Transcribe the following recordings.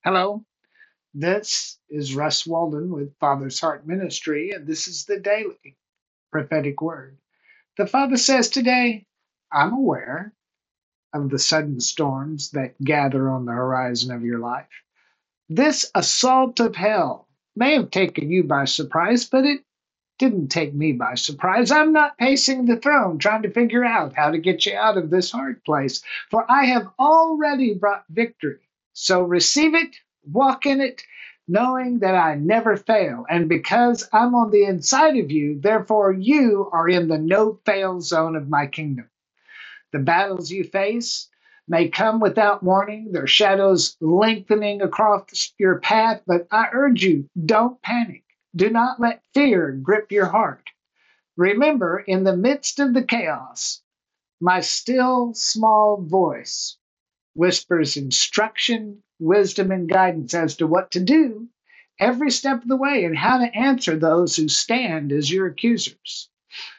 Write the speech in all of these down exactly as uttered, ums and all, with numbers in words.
Hello, this is Russ Walden with Father's Heart Ministry, and this is the daily prophetic word. The Father says today, I'm aware of the sudden storms that gather on the horizon of your life. This assault of hell may have taken you by surprise, but it didn't take me by surprise. I'm not pacing the throne trying to figure out how to get you out of this hard place, for I have already brought victory. So receive it, walk in it, knowing that I never fail. And because I'm on the inside of you, therefore you are in the no fail zone of my kingdom. The battles you face may come without warning, their shadows lengthening across your path, but I urge you, don't panic. Do not let fear grip your heart. Remember, in the midst of the chaos, my still small voice whispers instruction, wisdom, and guidance as to what to do every step of the way and how to answer those who stand as your accusers.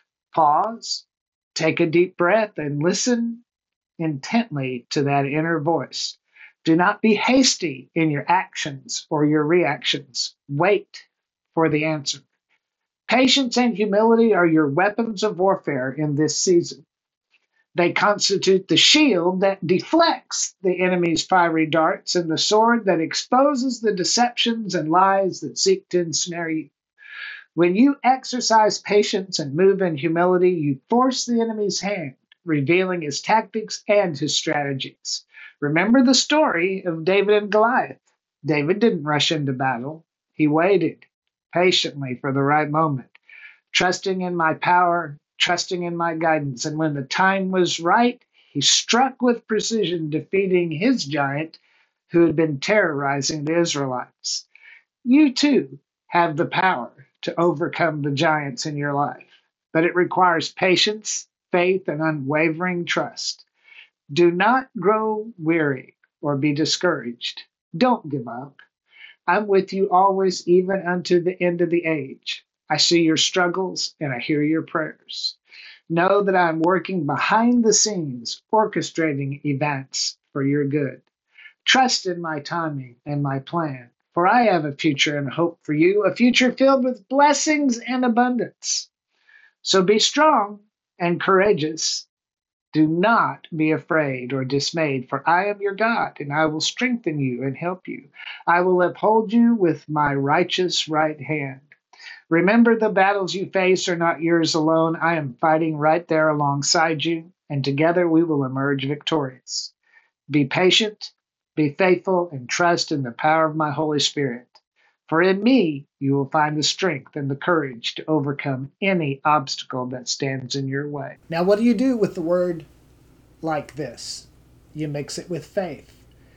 Pause, take a deep breath, and listen intently to that inner voice. Do not be hasty in your actions or your reactions. Wait for the answer. Patience and humility are your weapons of warfare in this season. They constitute the shield that deflects the enemy's fiery darts and the sword that exposes the deceptions and lies that seek to ensnare you. When you exercise patience and move in humility, you force the enemy's hand, revealing his tactics and his strategies. Remember the story of David and Goliath. David didn't rush into battle. He waited patiently for the right moment, trusting in my power, trusting in my guidance. And when the time was right, he struck with precision, defeating his giant who had been terrorizing the Israelites. You too have the power to overcome the giants in your life, but it requires patience, faith, and unwavering trust. Do not grow weary or be discouraged. Don't give up. I'm with you always, even unto the end of the age. I see your struggles and I hear your prayers. Know that I'm working behind the scenes, orchestrating events for your good. Trust in my timing and my plan, for I have a future and hope for you, a future filled with blessings and abundance. So be strong and courageous. Do not be afraid or dismayed, for I am your God, and I will strengthen you and help you. I will uphold you with my righteous right hand. Remember, the battles you face are not yours alone. I am fighting right there alongside you, and together we will emerge victorious. Be patient, be faithful, and trust in the power of my Holy Spirit. For in me you will find the strength and the courage to overcome any obstacle that stands in your way. Now, what do you do with the word like this? You mix it with faith.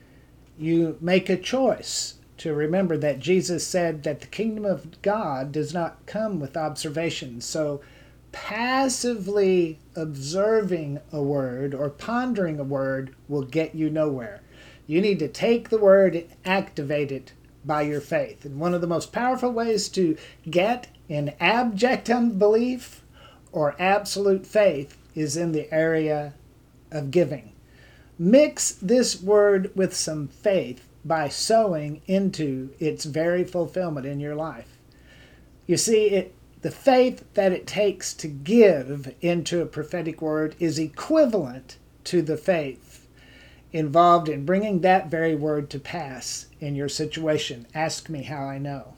You make a choice to remember that Jesus said that the kingdom of God does not come with observation. So passively observing a word or pondering a word will get you nowhere. You need to take the word and activate it by your faith. And one of the most powerful ways to get in abject unbelief or absolute faith is in the area of giving. Mix this word with some faith by sowing into its very fulfillment in your life. You see, it the faith that it takes to give into a prophetic word is equivalent to the faith involved in bringing that very word to pass in your situation. Ask me how I know.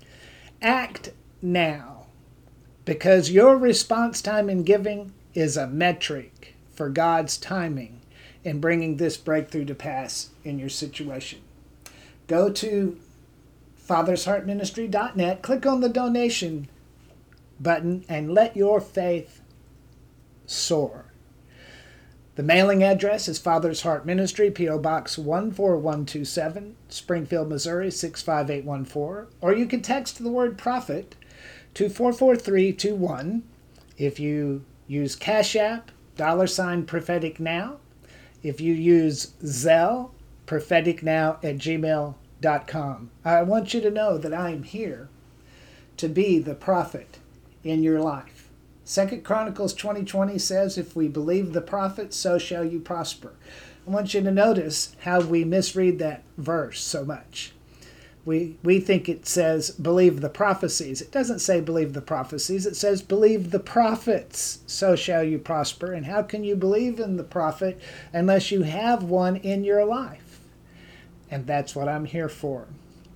Act now, because your response time in giving is a metric for God's timing in bringing this breakthrough to pass in your situation. Go to fathers heart ministry dot net, click on the donation button, and let your faith soar. The mailing address is Father's Heart Ministry, P O Box one four one two seven, Springfield, Missouri six five eight one four, or you can text the word prophet to four four three two one. If you use Cash App, dollar sign prophetic now. If you use Zelle, propheticnow at gmail dot com. I want you to know that I am here to be the prophet in your life. Second Chronicles twenty twenty says, if we believe the prophet, so shall you prosper. I want you to notice how we misread that verse so much. We, we think it says, believe the prophecies. It doesn't say believe the prophecies. It says believe the prophets, so shall you prosper. And how can you believe in the prophet unless you have one in your life? And that's what I'm here for.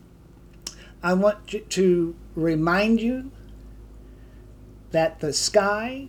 I want to remind you that the sky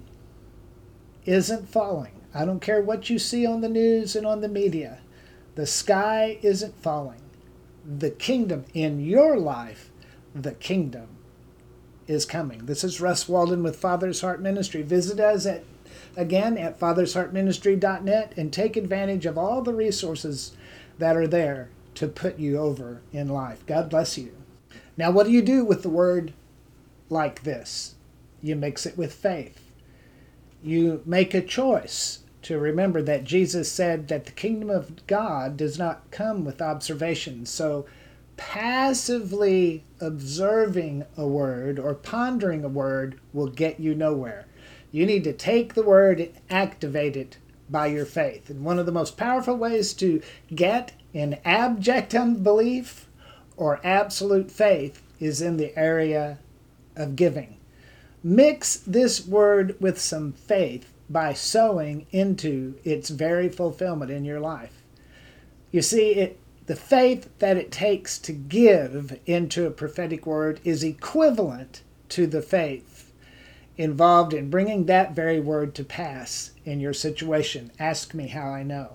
isn't falling. I don't care what you see on the news and on the media. The sky isn't falling. The kingdom in your life, the kingdom is coming. This is Russ Walden with Father's Heart Ministry. Visit us at again at fathers heart ministry dot net and take advantage of all the resources that are there to put you over in life. God bless you. Now, what do you do with the word like this? You mix it with faith. You make a choice to remember that Jesus said that the kingdom of God does not come with observation. So passively observing a word or pondering a word will get you nowhere. You need to take the word and activate it by your faith. And one of the most powerful ways to get in abject unbelief or absolute faith is in the area of giving. Mix this word with some faith by sowing into its very fulfillment in your life. You see, it, the faith that it takes to give into a prophetic word is equivalent to the faith involved in bringing that very word to pass in your situation. Ask me how I know.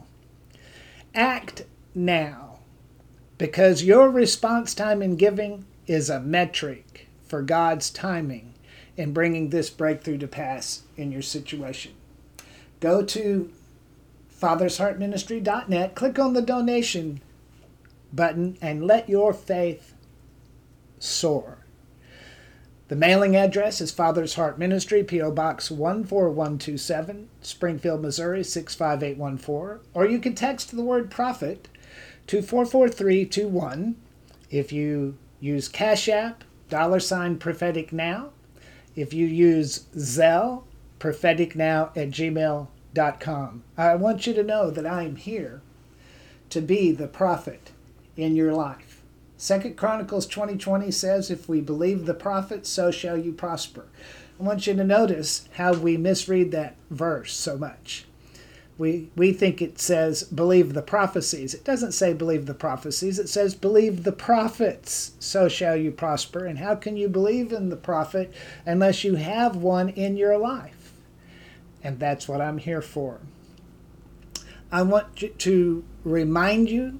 Act now, because your response time in giving is a metric for God's timing in bringing this breakthrough to pass in your situation. Go to fathers heart ministry dot net, click on the donation button, and let your faith soar. The mailing address is Father's Heart Ministry, P O Box one four one two seven, Springfield, Missouri six five eight one four, or you can text the word prophet to four four three two one. If you use Cash App, dollar sign prophetic now. If you use Zelle, prophetic now at gmail dot com. I want you to know that I am here to be the prophet in your life. Second Chronicles twenty twenty says, if we believe the prophet, so shall you prosper. I want you to notice how we misread that verse so much. We, we think it says believe the prophecies. It doesn't say believe the prophecies. It says believe the prophets, so shall you prosper. And how can you believe in the prophet unless you have one in your life? And that's what I'm here for. I want to remind you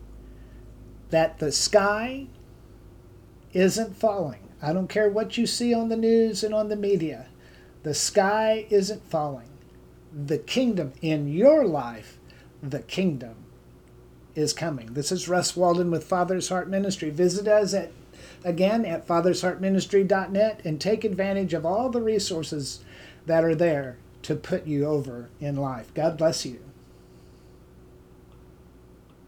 that the sky isn't falling. I don't care what you see on the news and on the media. The sky isn't falling. The kingdom in your life, the kingdom is coming. This is Russ Walden with Father's Heart Ministry. Visit us at again at fathers heart ministry dot net and take advantage of all the resources that are there to put you over in life. God bless you.